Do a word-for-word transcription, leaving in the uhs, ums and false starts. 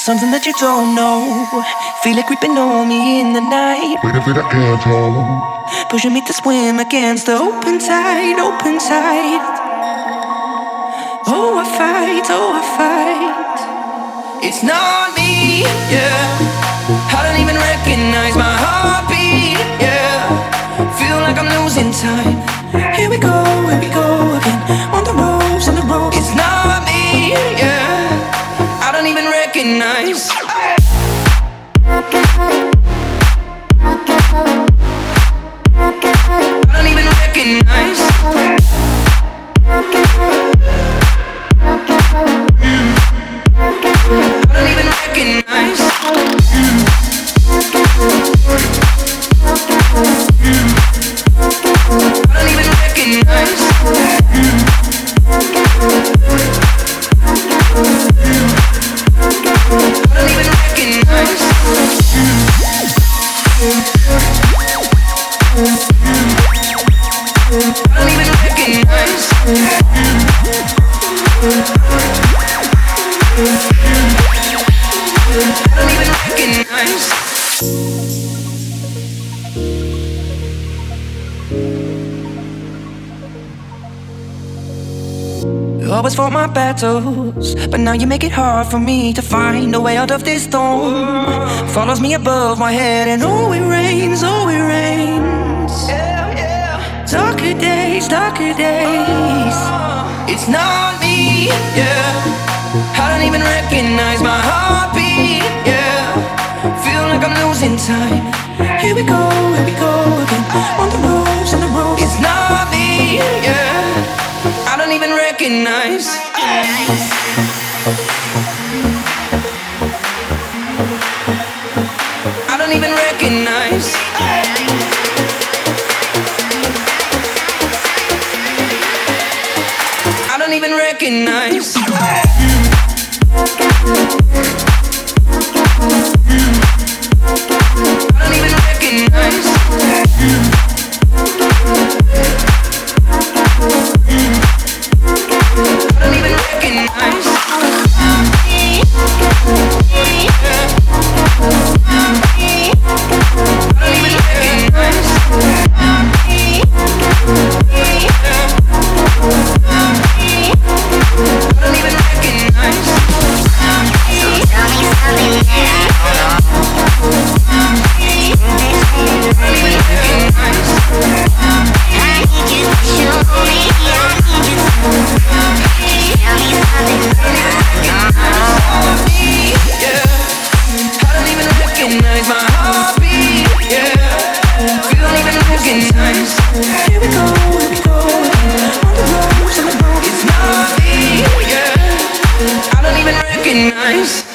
Something that you don't know. Feel it creeping on me in the night. Wait a bit, I can't hold. Pushing me to swim against the open tide, open tide. Oh, I fight, oh, I fight. It's not me, yeah. I don't even recognize my heartbeat, yeah. Feel like I'm losing time. Here we go, here we go again. On the ropes, on the ropes. It's not me, yeah. I don't even recognize. I don't even recognize. I don't even recognize. I don't even recognize. I don't even recognize. I don't even recognize. I don't even recognize. You always fought my battles, but now you make it hard for me to find a way out of this storm. Follows me above my head, and oh, it rains, oh, it rains. Yeah, yeah. Darker days, darker days. It's not me, yeah. I don't even recognize my heartbeat, yeah. Feel like I'm losing time. Here we go, here we go again. On the ropes, on the ropes. It's not me, yeah. I don't even recognize. I don't even recognize. I don't even recognize. I don't even recognize. I don't even recognize. Nice.